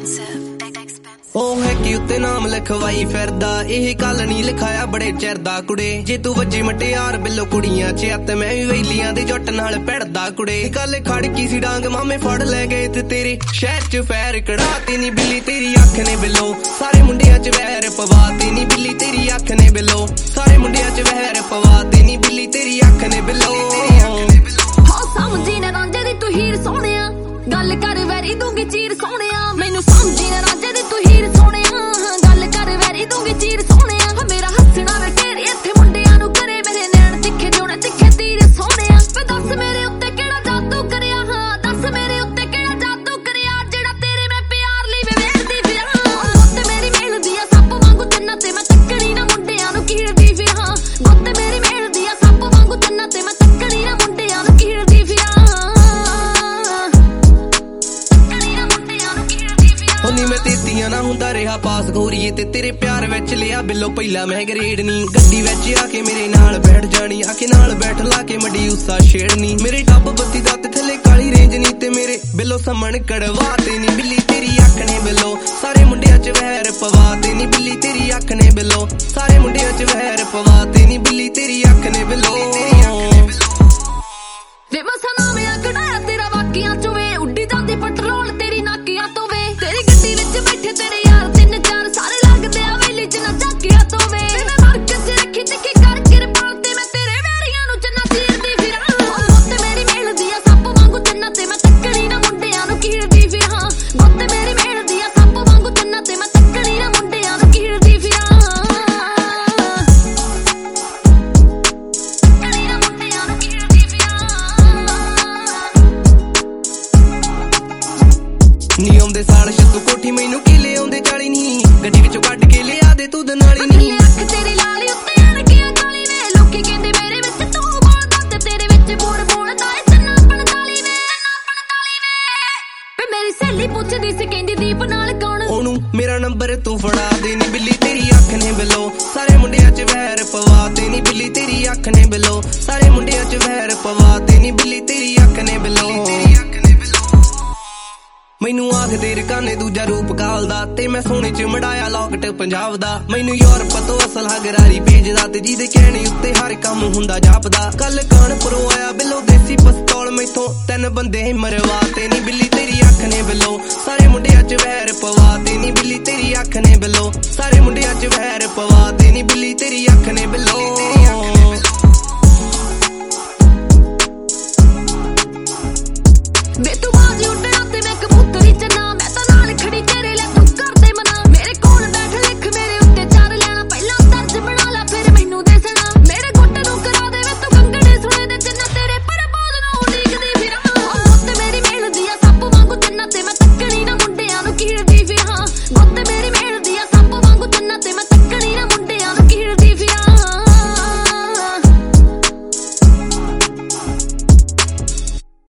ਉਹ ਹੈ ਕਿ ਉੱਤੇ ਨਾਮ ਲਿਖਵਾਈ ਫਿਰਦਾ ਇਹ ਕੱਲ ਨਹੀਂ ਲਿਖਾਇਆ ਬੜੇ ਚਿਰ ਦਾ ਕੁੜੇ ਜੇ ਤੂੰ ਵੱਜੀ ਮਟਿਆਰ ਬਿੱਲੋ ਕੁੜੀਆਂ ਚ ਤੇ ਮੈਂ ਵੀ ਵੈਲੀਆਂ ਦੇ ਜੱਟ ਨਾਲ ਭਿੜਦਾ ਕੁੜੇ ਕੱਲ ਖੜਕੀ ਸੀ ਡਾਂਗ ਮਾਮੇ ਫੜ ਲੈ ਗਏ ਤੇ ਤੇਰੇ ਸ਼ਹਿਰ ਚ ਫੈਰ ਕੜਾਤੀ ਨੀ ਬਿੱਲੀ ਤੇਰੀ ਅੱਖ ਨੇ ਬਿੱਲੋ ਸਾਰੇ ਮੁੰਡਿਆਂ ਚ ਵਹਿਰ ਪਵਾਤੀ ਨੀ ਬਿੱਲੀ ਤੇਰੀ ਅੱਖ ਨੇ ਬਿੱਲੋ ਸਾਰੇ ਮੁੰਡਿਆਂ ਚ ਵਹਿਰ ਪਵਾਤੀ ਨੀ ਬਿੱਲੀ ਤੇਰੀ ਅੱਖ ਨੇ ਬਿੱਲੋ ਹੋ ਸਮਝੀ ਨਾ ਰਾਂਝੇ ਦੀ ਤੂੰ ਹੀਰ ਸੋਹਣਿਆ ਗੱਲ ਕਰ ਵੈਰੀ ਦੂੰਗੀ ਚੀਰ ਸੋਹਣਿਆ ਮੈਨੂੰ ਸਮਝੀ ਨਾ ਰਾਂਝੇ ਦੀ ਤੂੰ ਹੀਰ ਸੋਹਣਿਆ ਗੱਲ ਕਰ ਵੈਰੀ ਦੂੰਗੀ ਚੀਰ ਸੋਹਣਿਆ ਮੇਰਾ ਹੱਸਣਾ ਵੇ ਤੇਰੇ ਇੱਥੇ ਮੁੰਡਿਆਂ ਨੂੰ ਕਰੇ ਮੇਰੇ ਨੈਣ ਤਿੱਖੇ ਜੋੜੇ ਤਿੱਖੇ ਤੀਰ ਸੋਹਣਿਆ ਵੇ ਦੱਸ ਮੇਰੇ ਉੱਤੇ ਕਿਹੜਾ ਜਾਦੂ ਕਰਿਆ ਹਾਂ ਦੱਸ ਮੇਰੇ ਉੱਤੇ ਕਿਹੜਾ ਜਾਦੂ ਕਰਿਆ ਜਿਹੜਾ ਤੇਰੇ ਮੈਂ ਪਿਆਰ ਲਈ ਵੇਖਦੀ ਫਿਰਾਂ ਗੁੱਤ ਮੇਰੀ ਮਿਲਦੀ ਆ ਸੱਪ ਵਾਂਗੂ ਤੰਨਾਂ ਤੇ ਮੈਂ ਤੱਕਣੀ ਨਾ ਮੁੰਡਿਆਂ ਨੂੰ ਕੀੜਦੀ ਫਿਰਾਂ ਗੁੱਤ ਮੇਰੀ ਮਿਲਦੀ ਆ ਸੱਪ ਵਾਂਗੂ ਤੰਨਾਂ ਤੇ ਮੈਂ ਤੱਕਣੀ ਨਾ ਮੁੰਡਿਆਂ ਨੂੰ ਕੀੜਦੀ ਫਿਰਾਂ ਨੀ ਮੈਂ ਤੇਤੀਆਂ ਨਾ ਹੁੰਦਾ ਰਿਹਾ ਪਾਸ ਗੋਰੀਏ ਤੇ ਤੇਰੇ ਪਿਆਰ ਵਿੱਚ ਲਿਆ ਬਿੱਲੋ ਪਹਿਲਾਂ ਮੈਂ ਗ੍ਰੇਡ ਨੀ ਗੱਡੀ ਵਿੱਚ ਆ ਕੇ ਮੇਰੇ ਨਾਲ ਬੈਠ ਜਾਣੀ ਆ ਕੇ ਨਾਲ ਬੈਠ ਲਾ ਕੇ ਮੜੀ ਉਸਾ ਛੇੜਨੀ ਮੇਰੇ ਟੱਬ ਬੱਤੀ ਦਾ ਤੇ ਥੱਲੇ ਕਾਲੀ ਰੇਂਜ ਨੀ ਤੇ ਮੇਰੇ ਬਿੱਲੋ ਸਮਣ ਕੜਵਾ ਤੇ ਨੀ ਬਿੱਲੀ ਤੇਰੀ ਅੱਖ ਨੇ ਬਿੱਲੋ ਸਾਰੇ ਮੁੰਡਿਆਂ ਚ ਵਹਿਰ ਪਵਾ ਤੇ ਨੀ ਬਿੱਲੀ ਤੇਰੀ ਅੱਖ ਨੇ ਬਿੱਲੋ ਸਾਰੇ ਮੁੰਡਿਆਂ ਚ ਵਹਿਰ ਪਵਾ ਤੇ ਨੀ ਬਿੱਲੀ ਤੇਰੀ ਅੱਖ ਨੇ ਬਿੱਲੋ ਵੇ ਮਸਾ ਨਾਮਿਆ ਕਢਾਇਆ ਤੇਰਾ ਵਾਕਿਆਂ ਚੋਂ ਵੇ ਉੱਡੀ ਜਾਂਦੀ ਪੈਟਰੋਲ ਤੇਰੀ ਨਾਕਿਆਂ ਤੋਂ ਵੇ ਤੇਰੀ ਗੱਡੀ ਵਿੱਚ ਬੈਠੇ ਤੇਰੇ ਯਾਰ ਤਿੰਨ ਚਾਰ ਸਾਰੇ ਲੱਗਦੇ ਆ ਵੇਲੀ ਚ ਨਾ ਝਾਕਿਆਂ ਤੋਂ ਵੇ ਮੈਂ ਮਰਕ ਚ ਰੱਖੀ ਤਿੱਖੀ ਕਰ ਕਿਰਪਾਲ ਤੇ ਮੈਂ ਤੇਰੇ ਵੈਰੀਆਂ ਨੂੰ ਚੰਨਾ ਚੀਰਦੀ ਫਿਰਾਂ ਗੁੱਤ ਮੇਰੀ ਮਿਲਦੀ ਆ ਸੱਪ ਵਾਂਗੂ ਚੰਨਾ ਤੇ ਮੈਂ ਤੱਕਣੀ ਨਾ ਮੁੰਡਿਆਂ ਨੂੰ ਕੀੜਦੀ ਫਿਰਾਂ ਗੁੱਤ ਮੇਰੀ ਮਿਲਦੀ ਆ ਸੱਪ ਵਾਂਗੂ ਚੰਨਾ ਤੇ ਮੈਂ ਤੱਕਣੀ ਨਾ ਮੁੰਡਿਆਂ ਨੂੰ ਕੀੜਦੀ ਫਿਰਾਂ ਨੀ ਆਉਂਦੇ ਸਾਲ ਛੱਤੂ ਕੋਠੀ ਮੈਨੂੰ ਕਿਲੇ ਆਉਂਦੇ 40 ਨੀ ਗੱਡੀ ਵਿੱਚੋਂ ਕੱਢ ਕੇ ਲਿਆ ਦੇ ਤੂੰ ਦਨਾਲੀ ਨੀ ਅੱਖ ਤੇਰੀ ਲਾਲੀ ਉੱਤੇ ਅਣਕੀਆਂ ਕਾਲੀ ਵੇ ਲੋਕੀ ਕਹਿੰਦੇ ਮੇਰੇ ਵਿੱਚ ਤੂੰ ਬੋਲਦਾ ਤੇ ਤੇਰੇ ਵਿੱਚ ਬੋਲ ਬੋਲਦਾ ਏ ਚੰਨਾ 45 ਵੇ ਵੇ ਮੇਰੀ ਸਹੇਲੀ ਪੁੱਛਦੀ ਸੀ ਕਹਿੰਦੀ ਦੀਪ ਨਾਲ ਕੌਣ ਉਹਨੂੰ ਮੇਰਾ ਨੰਬਰ ਤੂੰ ਫੜਾ ਦੇ ਨੀ ਬਿੱਲੀ ਤੇਰੀ ਅੱਖ ਨੇ ਬਿੱਲੋ ਸਾਰੇ ਮੁੰਡਿਆਂ ਚ ਵਹਿਰ ਪਵਾ ਤੇ ਨੀ ਬਿੱਲੀ ਤੇਰੀ ਅੱਖ ਨੇ ਬਿੱਲੋ ਸਾਰੇ ਮੁੰਡਿਆਂ ਚ ਵਹਿਰ ਪਵਾ ਤੇ ਨੀ ਬਿੱਲੀ ਤੇਰੀ ਅੱਖ ਨੇ ਬਿੱਲੋ ਮੈਨੂੰ ਆਖਦੇ ਰਕਾਨੇ ਦੂਜਾ ਰੂਪ ਕਾਲਦਾ ਤੇ ਮੈਂ ਸੋਨੇ ਚ ਮੜਾਇਆ ਲੌਕਟ ਪੰਜਾਬ ਦਾ ਮੈਨੂੰ ਯੂਰਪ ਤੋਂ ਅਸਲ ਹਗਰਾਰੀ ਭੇਜਦਾ ਤੇ ਜਿਹਦੇ ਕਹਿਣੇ ਉੱਤੇ ਹਰ ਕੰਮ ਹੁੰਦਾ ਜਾਪਦਾ ਕੱਲ ਕਾਨਪੁਰੋਂ ਆਇਆ ਬਿੱਲੋ ਦੇਸੀ ਪਿਸਤੌਲ ਮੈਥੋਂ 3 ਬੰਦੇ ਮਰਵਾ ਤੇ ਨੀ ਬਿੱਲੀ ਤੇਰੀ ਅੱਖ ਨੇ ਬਿੱਲੋ ਸਾਰੇ ਮੁੰਡਿਆਂ ਚ ਵਹਿਰ ਪਵਾ ਤੇ ਨੀ ਬਿੱਲੀ ਤੇਰੀ ਅੱਖ ਨੇ ਬਿੱਲੋ ਸਾਰੇ ਮੁੰਡਿਆਂ ਚ ਵਹਿਰ ਪਵਾ ਤੇ ਨੀ ਬਿੱਲੀ ਤੇਰੀ ਅੱਖ ਨੇ ਬਿੱਲੋ